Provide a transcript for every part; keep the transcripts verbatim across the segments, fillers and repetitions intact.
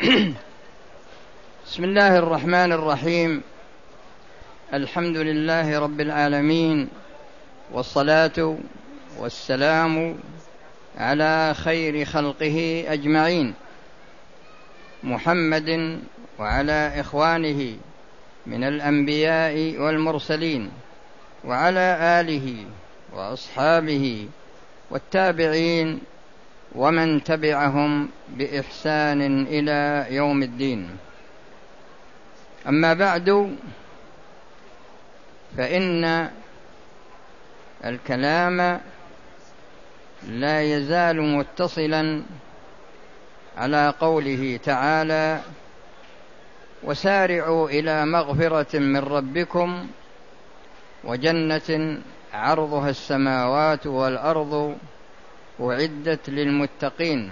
بسم الله الرحمن الرحيم. الحمد لله رب العالمين، والصلاة والسلام على خير خلقه أجمعين، محمد وعلى إخوانه من الأنبياء والمرسلين، وعلى آله وأصحابه والتابعين ومن تبعهم بإحسان إلى يوم الدين. أما بعد، فإن الكلام لا يزال متصلا على قوله تعالى: وسارعوا إلى مغفرة من ربكم وجنة عرضها السماوات والأرض أعدت للمتقين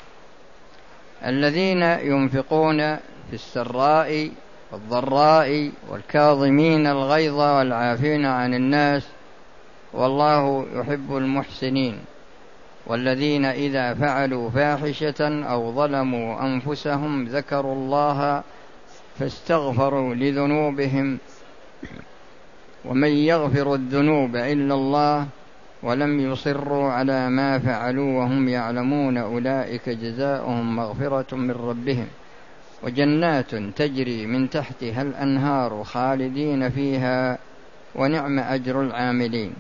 الذين ينفقون في السراء والضراء والكاظمين الغيظ والعافين عن الناس والله يحب المحسنين، والذين إذا فعلوا فاحشة أو ظلموا أنفسهم ذكروا الله فاستغفروا لذنوبهم ومن يغفر الذنوب إلا الله ولم يصروا على ما فعلوا وهم يعلمون أولئك جزاؤهم مغفرة من ربهم وجنات تجري من تحتها الأنهار خالدين فيها ونعم أجر العاملين.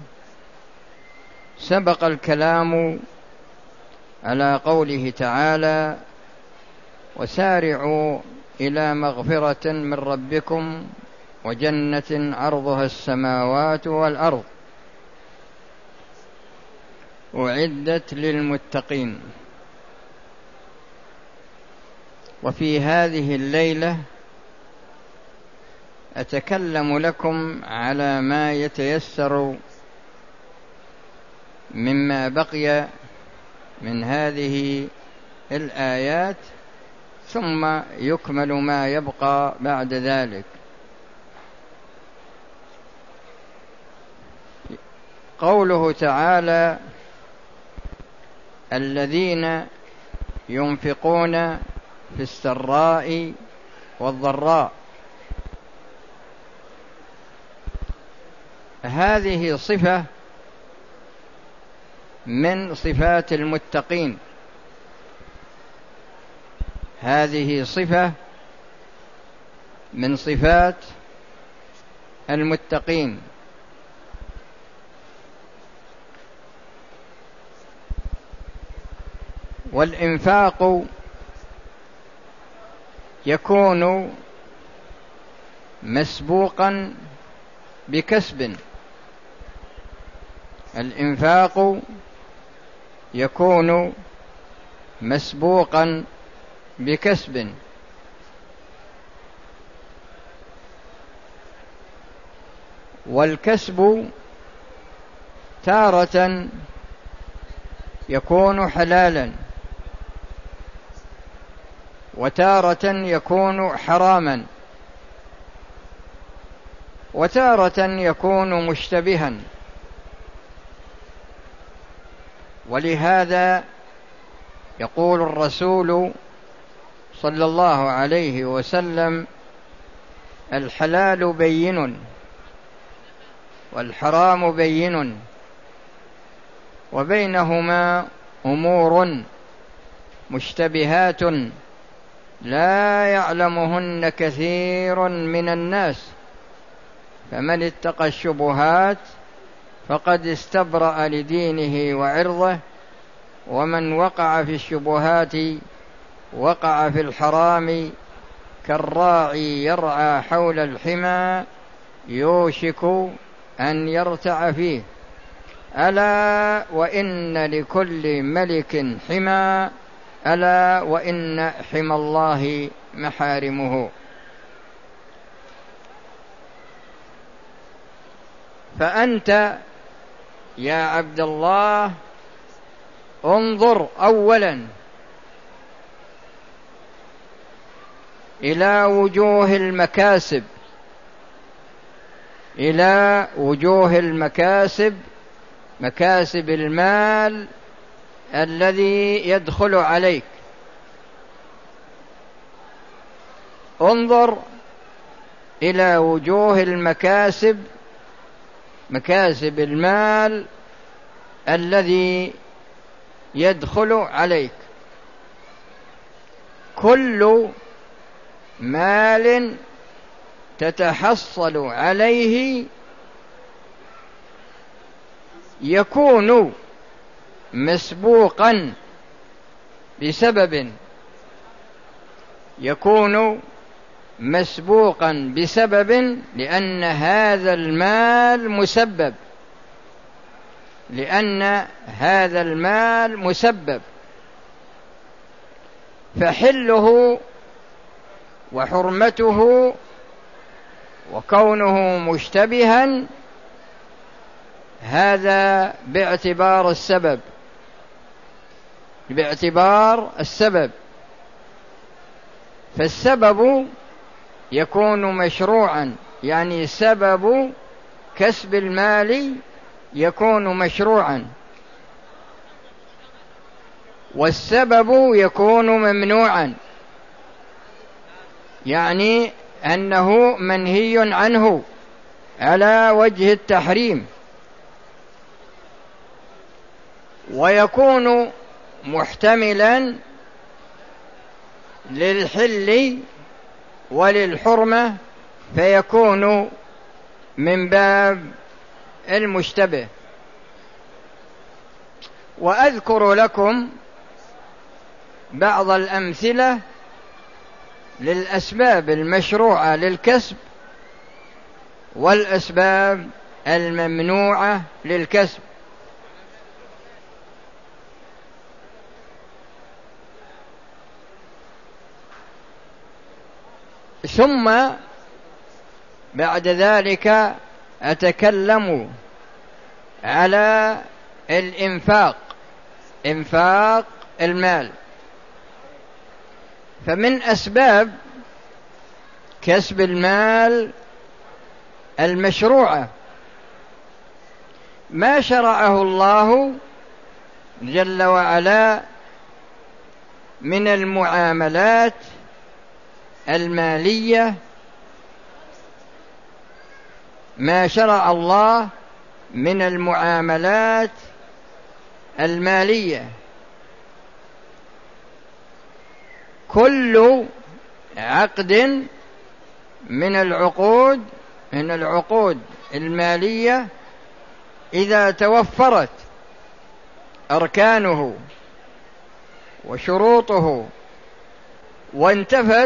سبق الكلام على قوله تعالى: وسارعوا إلى مغفرة من ربكم وجنة عرضها السماوات والأرض أعدت للمتقين. وفي هذه الليلة أتكلم لكم على ما يتيسر مما بقي من هذه الآيات، ثم يكمل ما يبقى بعد ذلك. قوله تعالى: الذين ينفقون في السراء والضراء، هذه صفة من صفات المتقين، هذه صفة من صفات المتقين. والإنفاق يكون مسبوقا بكسب، الإنفاق يكون مسبوقا بكسب، والكسب تارة يكون حلالا وتارة يكون حراما وتارة يكون مشتبها. ولهذا يقول الرسول صلى الله عليه وسلم: الحلال بين والحرام بين وبينهما أمور مشتبهات لا يعلمهن كثير من الناس، فمن اتقى الشبهات فقد استبرأ لدينه وعرضه، ومن وقع في الشبهات وقع في الحرام كالراعي يرعى حول الحمى يوشك أن يرتع فيه. ألا وإن لكل ملك حمى، ألا وإن حمى الله محارمه. فأنت يا عبد الله انظر أولا إلى وجوه المكاسب، إلى وجوه المكاسب، مكاسب المال الذي يدخل عليك. انظر إلى وجوه المكاسب، مكاسب المال الذي يدخل عليك. كل مال تتحصل عليه يكون مسبوقا بسبب يكون مسبوقا بسبب لأن هذا المال مسبب لأن هذا المال مسبب فحله وحرمته وكونه مشتبها هذا باعتبار السبب باعتبار السبب فالسبب يكون مشروعا، يعني سبب كسب المال يكون مشروعا، والسبب يكون ممنوعا، يعني أنه منهي عنه على وجه التحريم، ويكون محتملا للحل وللحرمة فيكون من باب المشتبه. وأذكر لكم بعض الأمثلة للأسباب المشروعة للكسب والأسباب الممنوعة للكسب. ثم بعد ذلك أتكلم على الإنفاق، إنفاق المال. فمن أسباب كسب المال المشروعة ما شرعه الله جل وعلا من المعاملات المالية، ما شرع الله من المعاملات المالية. كل عقد من العقود من العقود المالية إذا توفرت أركانه وشروطه وانتفت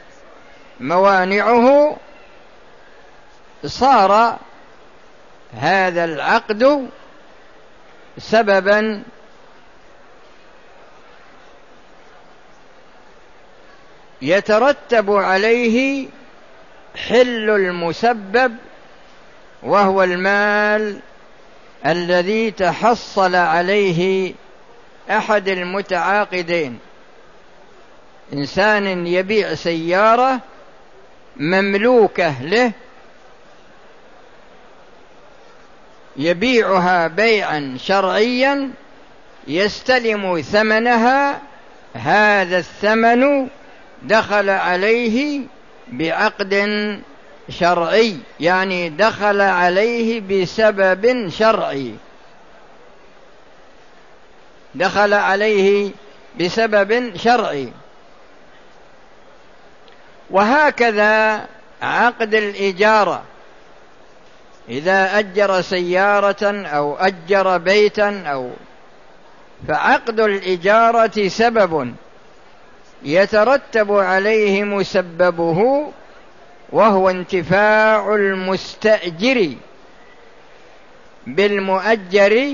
موانعه صار هذا العقد سببا يترتب عليه حل المسبب، وهو المال الذي تحصل عليه أحد المتعاقدين. إنسان يبيع سيارة مملوكة له، يبيعها بيعا شرعيا، يستلم ثمنها، هذا الثمن دخل عليه بعقد شرعي، يعني دخل عليه بسبب شرعي، دخل عليه بسبب شرعي. وهكذا عقد الإجارة، إذا أجر سيارة أو أجر بيتا أو فعقد الإجارة سبب يترتب عليه مسببه، وهو انتفاع المستأجر بالمؤجر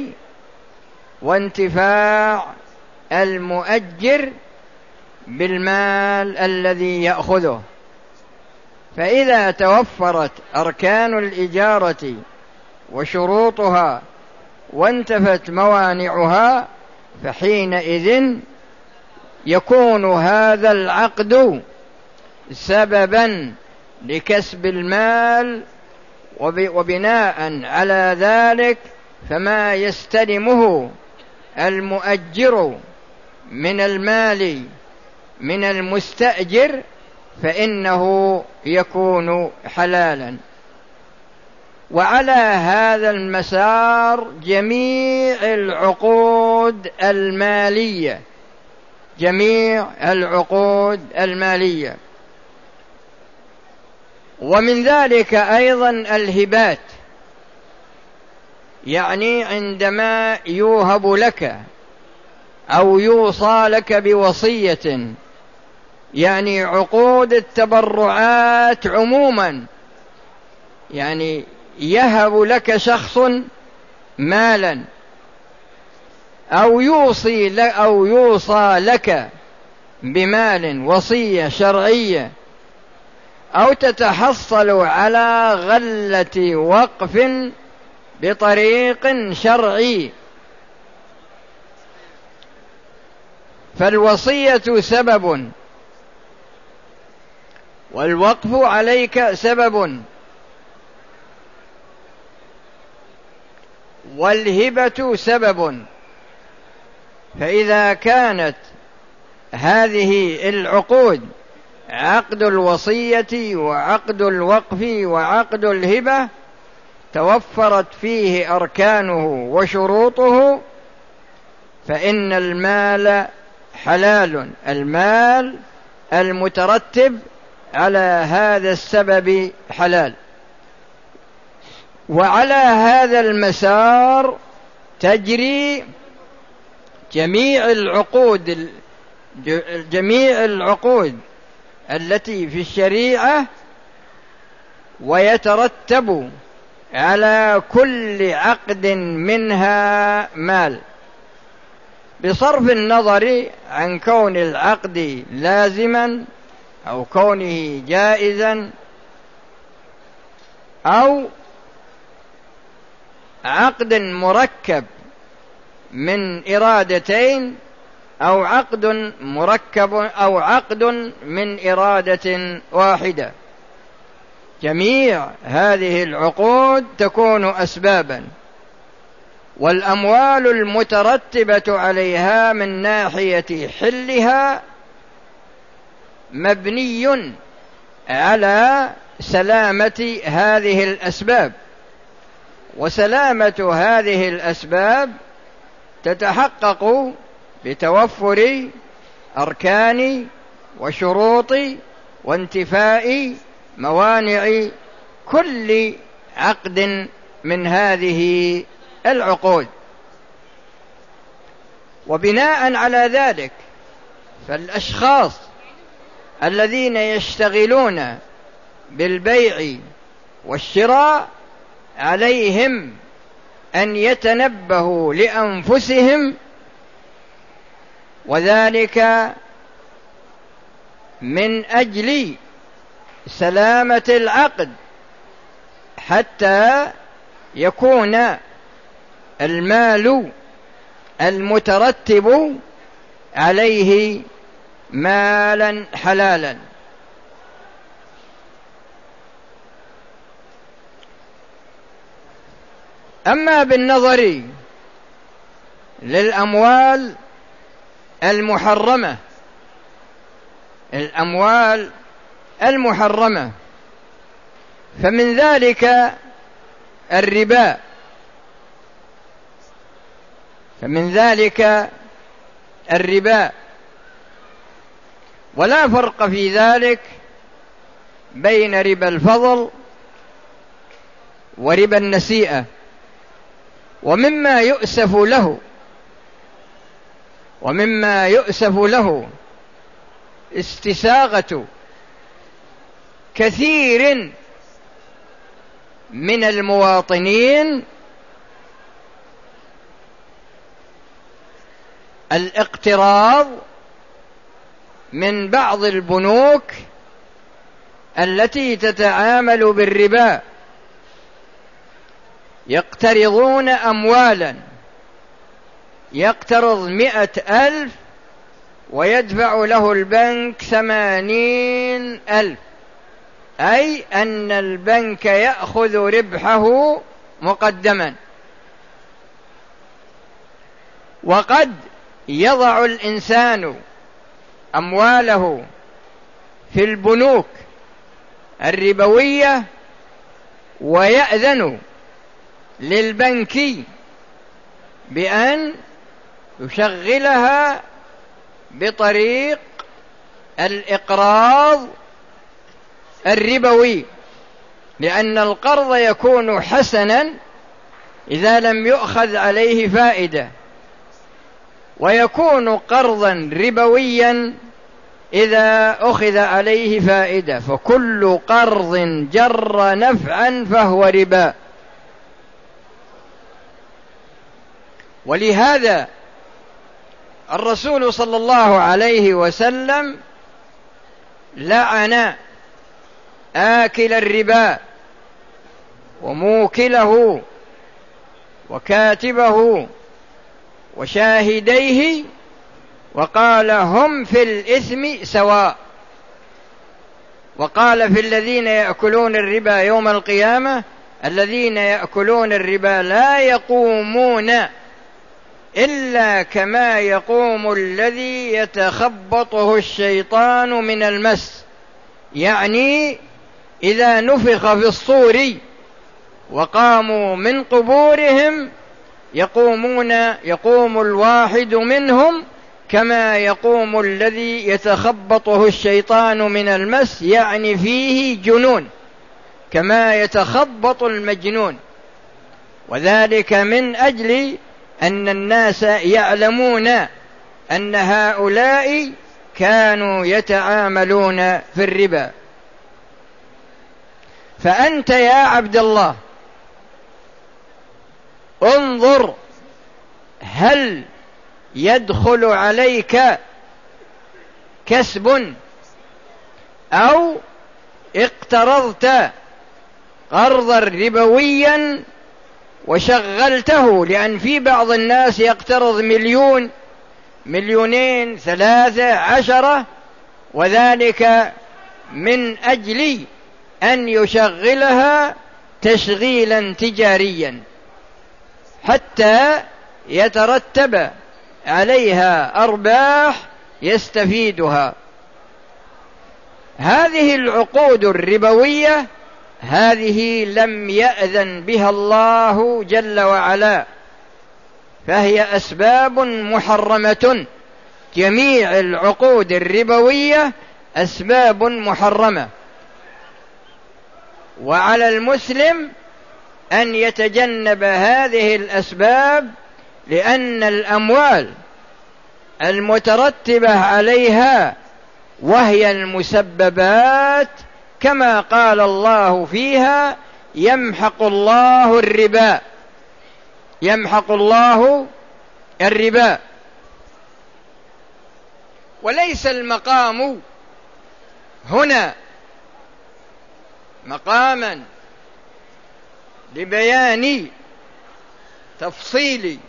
وانتفاع المؤجر بالمال الذي يأخذه. فإذا توفرت أركان الإجارة وشروطها وانتفت موانعها فحينئذ يكون هذا العقد سببا لكسب المال، وبناء على ذلك فما يستلمه المؤجر من المال من المستأجر فإنه يكون حلالا. وعلى هذا المسار جميع العقود المالية، جميع العقود المالية. ومن ذلك أيضا الهبات، يعني عندما يوهب لك أو يوصى لك بوصية، يعني عقود التبرعات عموما، يعني يهب لك شخص مالا أو يوصي لك أو يوصى لك بمال وصية شرعية، أو تتحصل على غلة وقف بطريق شرعي، فالوصية سبب والوقف عليك سبب والهبة سبب. فإذا كانت هذه العقود، عقد الوصية وعقد الوقف وعقد الهبة، توفرت فيه أركانه وشروطه، فإن المال حلال، المال المترتب على هذا السبب حلال. وعلى هذا المسار تجري جميع العقود جميع العقود التي في الشريعة، ويترتب على كل عقد منها مال، بصرف النظر عن كون العقد لازما أو كونه جائزا أو عقد مركب من إرادتين أو عقد مركب أو عقد من إرادة واحدة. جميع هذه العقود تكون أسبابا، والأموال المترتبة عليها من ناحية حلها مبني على سلامة هذه الأسباب، وسلامة هذه الأسباب تتحقق بتوفر أركان وشروط وانتفاء موانع كل عقد من هذه العقود. وبناء على ذلك فالأشخاص الذين يشتغلون بالبيع والشراء عليهم أن يتنبهوا لأنفسهم، وذلك من أجل سلامة العقد، حتى يكون المال المترتب عليه مالا حلالا. أما بالنظر للأموال المحرمة، الأموال المحرمة فمن ذلك الربا، فمن ذلك الربا ولا فرق في ذلك بين ربا الفضل وربا النسيئة. ومما يؤسف له ومما يؤسف له استساغة كثير من المواطنين الاقتراض من بعض البنوك التي تتعامل بالربا، يقترضون أموالا، يقترض مئة ألف ويدفع له البنك ثمانين ألف، أي أن البنك يأخذ ربحه مقدما. وقد يضع الإنسان أمواله في البنوك الربوية ويأذن للبنك بأن يشغلها بطريق الإقراض الربوي، لأن القرض يكون حسنا إذا لم يؤخذ عليه فائدة، ويكون قرضا ربويا إذا أخذ عليه فائدة، فكل قرض جر نفعا فهو ربا. ولهذا الرسول صلى الله عليه وسلم لعن آكل الربا وموكله وكاتبه وشاهديه، وقال هم في الإثم سواء. وقال في الذين يأكلون الربا يوم القيامة: الذين يأكلون الربا لا يقومون إلا كما يقوم الذي يتخبطه الشيطان من المس، يعني إذا نفخ في الصور وقاموا من قبورهم يقومون يقوم الواحد منهم كما يقوم الذي يتخبطه الشيطان من المس، يعني فيه جنون كما يتخبط المجنون. وذلك من أجل أن الناس يعلمون أن هؤلاء كانوا يتعاملون في الربا. فأنت يا عبد الله انظر هل يدخل عليك كسب أو اقترضت قرضا ربويا وشغلته، لأن في بعض الناس يقترض مليون مليونين ثلاثة عشرة، وذلك من أجل أن يشغلها تشغيلا تجاريا حتى يترتب عليها أرباح يستفيدها. هذه العقود الربوية هذه لم يأذن بها الله جل وعلا، فهي أسباب محرمة. جميع العقود الربوية أسباب محرمة، وعلى المسلم أن يتجنب هذه الأسباب، لأن الأموال المترتبة عليها وهي المسببات كما قال الله فيها: يمحق الله الربا يمحق الله الربا. وليس المقام هنا مقاما لبيان تفصيل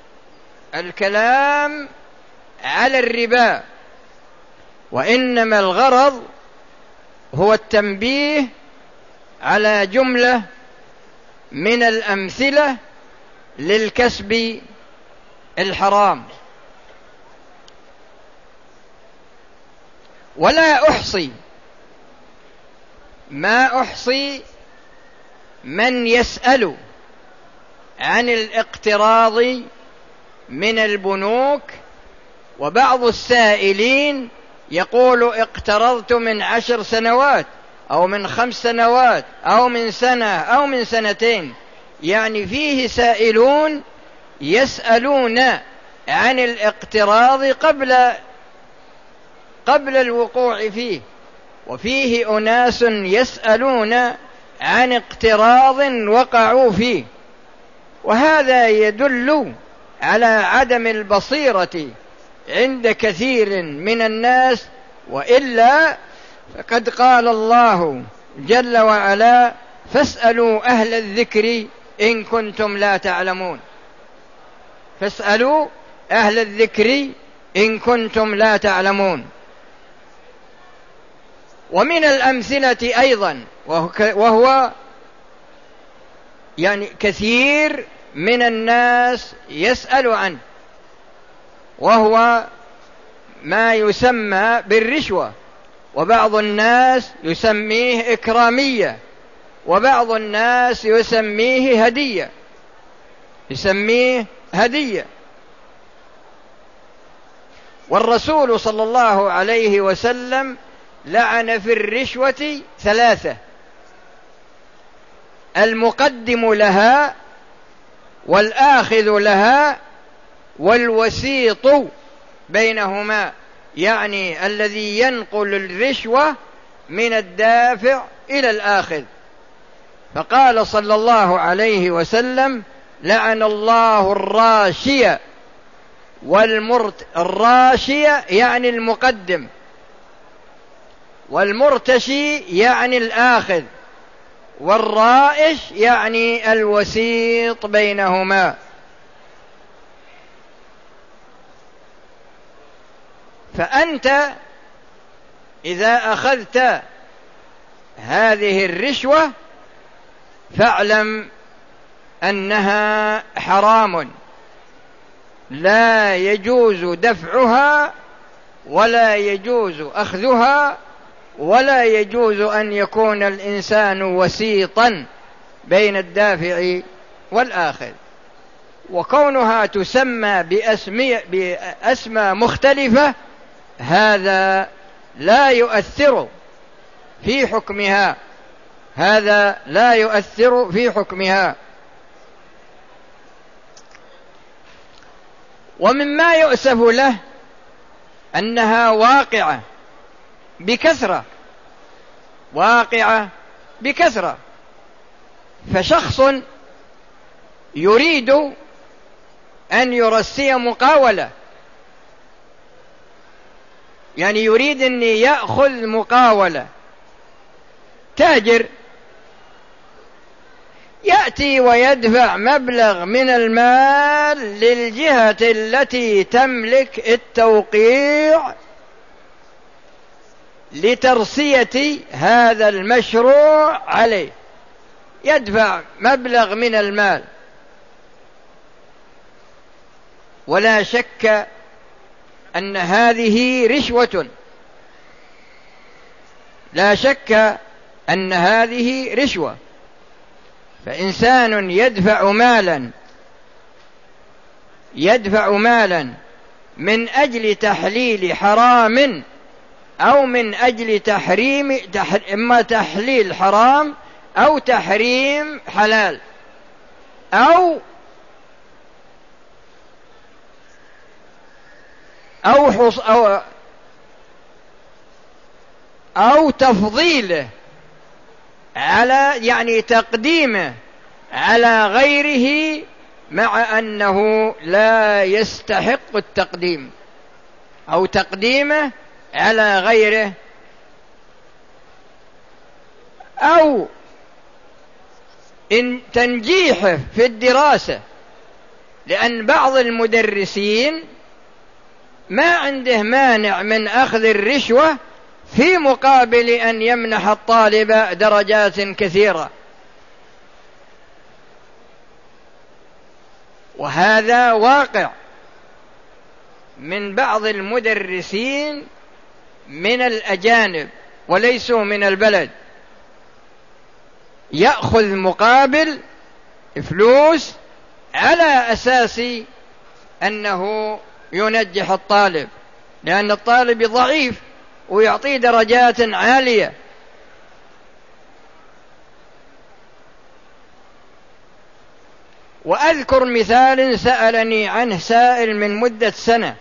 الكلام على الربا، وإنما الغرض هو التنبيه على جملة من الأمثلة للكسب الحرام. ولا أحصي ما أحصي من يسأل عن الاقتراض من البنوك، وبعض السائلين يقول: اقترضت من عشر سنوات أو من خمس سنوات أو من سنة أو من سنتين. يعني فيه سائلون يسألون عن الاقتراض قبل قبل الوقوع فيه، وفيه أناس يسألون عن اقتراض وقعوا فيه، وهذا يدل على عدم البصيرة عند كثير من الناس. وإلا فقد قال الله جل وعلا: فاسألوا أهل الذكر إن كنتم لا تعلمون. فاسألوا أهل الذكر إن كنتم لا تعلمون. ومن الأمثلة أيضا، وهو يعني كثير من الناس يسأل عنه، وهو ما يسمى بالرشوة. وبعض الناس يسميه إكرامية، وبعض الناس يسميه هدية، يسميه هدية. والرسول صلى الله عليه وسلم لعن في الرشوة ثلاثة: المقدم لها، والآخذ لها، والوسيط بينهما، يعني الذي ينقل الرشوة من الدافع إلى الآخذ. فقال صلى الله عليه وسلم: لعن الله الراشية والمرت الراشية يعني المقدم، والمرتشي يعني الآخذ، والرائش يعني الوسيط بينهما. فأنت إذا أخذت هذه الرشوة فاعلم أنها حرام، لا يجوز دفعها ولا يجوز أخذها، ولا يجوز أن يكون الإنسان وسيطا بين الدافع والآخذ. وكونها تسمى بأسماء مختلفة هذا لا يؤثر في حكمها، هذا لا يؤثر في حكمها. ومما يؤسف له أنها واقعة بكثرة، واقعة بكثرة. فشخص يريد أن يرسي مقاولة، يعني يريد أن يأخذ مقاولة، تاجر يأتي ويدفع مبلغ من المال للجهة التي تملك التوقيع لترسية هذا المشروع عليه، يدفع مبلغ من المال. ولا شك أن هذه رشوة، لا شك أن هذه رشوة. فإنسان يدفع مالا يدفع مالا من أجل تحليل حرام أو من أجل تحريم، إما تحليل حرام أو تحريم حلال، أو أو حص أو, أو تفضيله على، يعني تقديمه على غيره، مع أنه لا يستحق التقديم، أو تقديمه على غيره، أو إن تنجيحه في الدراسة، لأن بعض المدرسين ما عنده مانع من أخذ الرشوة في مقابل أن يمنح الطالب درجات كثيرة. وهذا واقع من بعض المدرسين من الأجانب وليسوا من البلد، يأخذ مقابل فلوس على أساس أنه ينجح الطالب، لأن الطالب ضعيف ويعطيه درجات عالية. وأذكر مثال سألني عنه سائل من مدة سنة،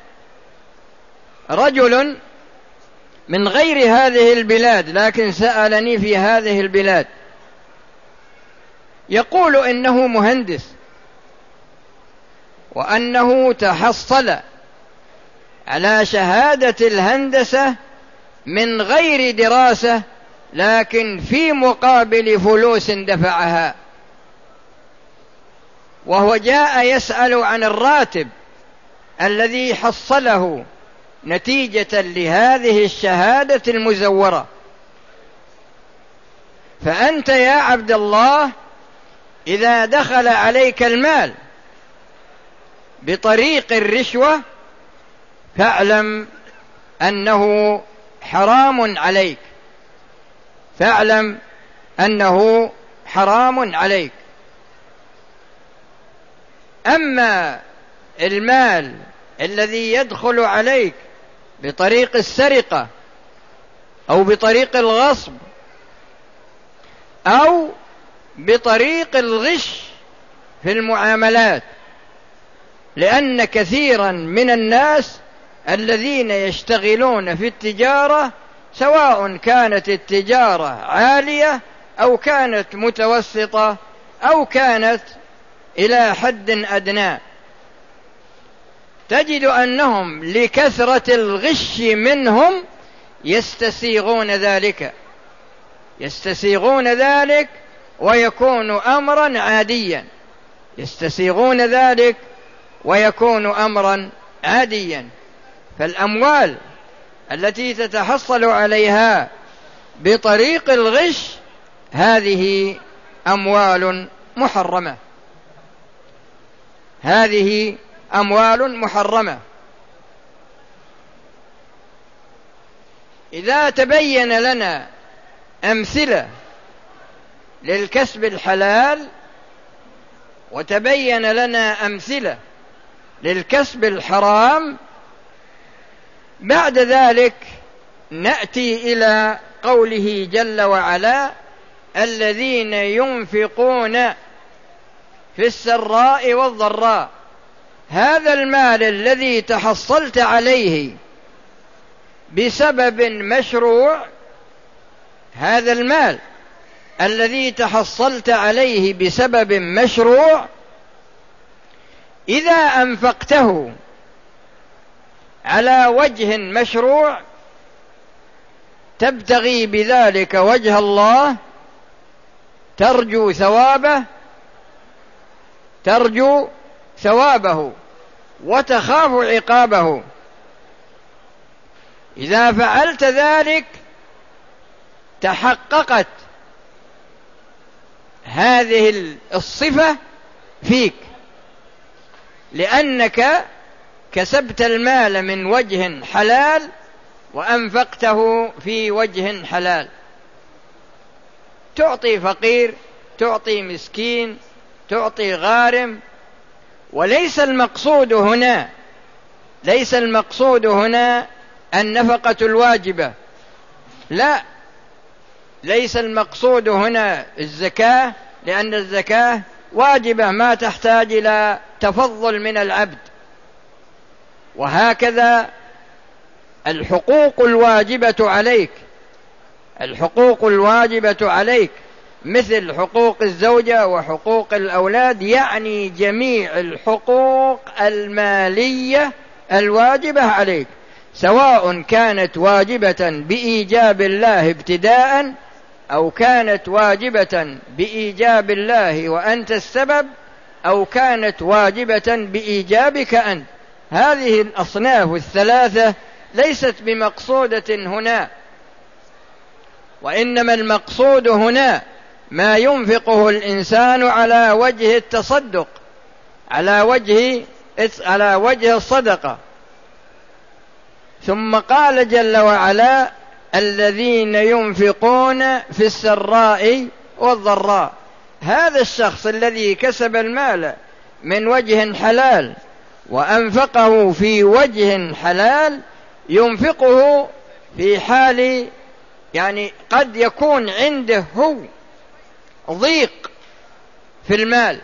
رجل من غير هذه البلاد لكن سألني في هذه البلاد، يقول إنه مهندس وأنه تحصل على شهادة الهندسة من غير دراسة، لكن في مقابل فلوس دفعها، وهو جاء يسأل عن الراتب الذي حصله نتيجة لهذه الشهادة المزورة. فأنت يا عبد الله إذا دخل عليك المال بطريق الرشوة فاعلم أنه حرام عليك، فاعلم أنه حرام عليك. أما المال الذي يدخل عليك بطريق السرقة أو بطريق الغصب أو بطريق الغش في المعاملات، لأن كثيرا من الناس الذين يشتغلون في التجارة سواء كانت التجارة عالية أو كانت متوسطة أو كانت إلى حد أدنى، تجد أنهم لكثرة الغش منهم يستسيغون ذلك يستسيغون ذلك ويكون أمرا عاديا يستسيغون ذلك ويكون أمرا عاديا. فالأموال التي تتحصل عليها بطريق الغش هذه أموال محرمة هذه أموال محرمة. إذا تبين لنا أمثلة للكسب الحلال وتبين لنا أمثلة للكسب الحرام، بعد ذلك نأتي إلى قوله جل وعلا: الذين ينفقون في السراء والضراء. هذا المال الذي تحصلت عليه بسبب مشروع هذا المال الذي تحصلت عليه بسبب مشروع إذا أنفقته على وجه مشروع تبتغي بذلك وجه الله، ترجو ثوابه ترجو ثوابه وتخاف عقابه، إذا فعلت ذلك تحققت هذه الصفة فيك، لأنك كسبت المال من وجه حلال وأنفقته في وجه حلال. تعطي فقير، تعطي مسكين، تعطي غارم، وليس المقصود هنا ليس المقصود هنا النفقة الواجبة، لا، ليس المقصود هنا الزكاة، لأن الزكاة واجبة ما تحتاج إلى تفضل من العبد. وهكذا الحقوق الواجبة عليك الحقوق الواجبة عليك مثل حقوق الزوجة وحقوق الأولاد، يعني جميع الحقوق المالية الواجبة عليك، سواء كانت واجبة بإيجاب الله ابتداء أو كانت واجبة بإيجاب الله وأنت السبب أو كانت واجبة بإيجابك أنت. هذه الأصناف الثلاثة ليست بمقصودة هنا، وإنما المقصود هنا ما ينفقه الإنسان على وجه التصدق، على وجه على وجه الصدقة. ثم قال جل وعلا: الذين ينفقون في السراء والضراء. هذا الشخص الذي كسب المال من وجه حلال وأنفقه في وجه حلال ينفقه في حال، يعني قد يكون عنده هو ضيق في المال،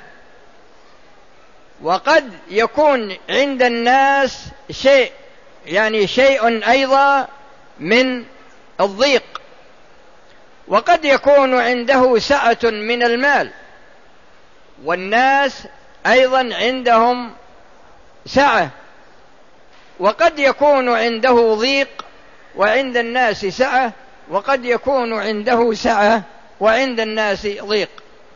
وقد يكون عند الناس شيء يعني شيء أيضا من الضيق، وقد يكون عنده سعة من المال والناس أيضا عندهم سعة، وقد يكون عنده ضيق وعند الناس سعة، وقد يكون عنده سعة وعند الناس ضيق.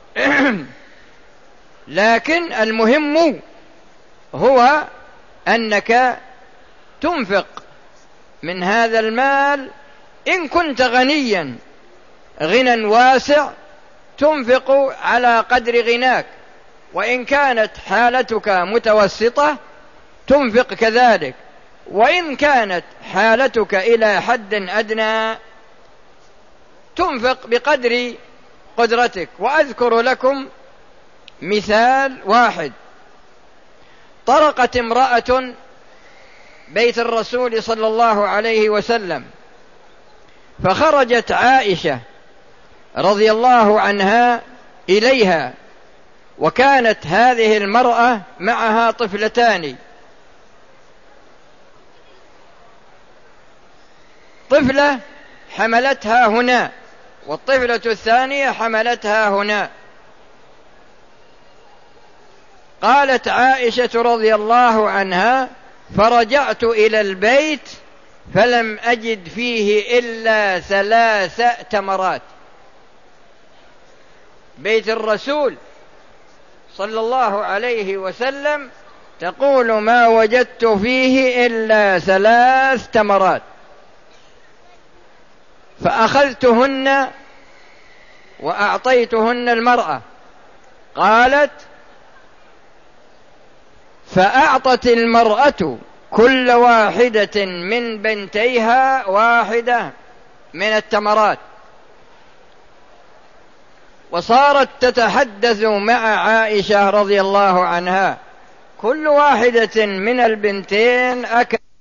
لكن المهم هو أنك تنفق من هذا المال، إن كنت غنيا غنى واسع تنفق على قدر غناك، وإن كانت حالتك متوسطة تنفق كذلك، وإن كانت حالتك إلى حد أدنى تنفق بقدر قدرتك. وأذكر لكم مثال واحد. طرقت امرأة بيت الرسول صلى الله عليه وسلم، فخرجت عائشة رضي الله عنها إليها، وكانت هذه المرأة معها طفلتان، طفلة حملتها هنا والطفلة الثانية حملتها هنا. قالت عائشة رضي الله عنها: فرجعت إلى البيت فلم أجد فيه إلا ثلاث تمرات. بيت الرسول صلى الله عليه وسلم تقول: ما وجدت فيه إلا ثلاث تمرات. فأخذتهن وأعطيتهن المرأة. قالت: فأعطت المرأة كل واحدة من بنتيها واحدة من التمرات، وصارت تتحدث مع عائشة رضي الله عنها: كل واحدة من البنتين أكلت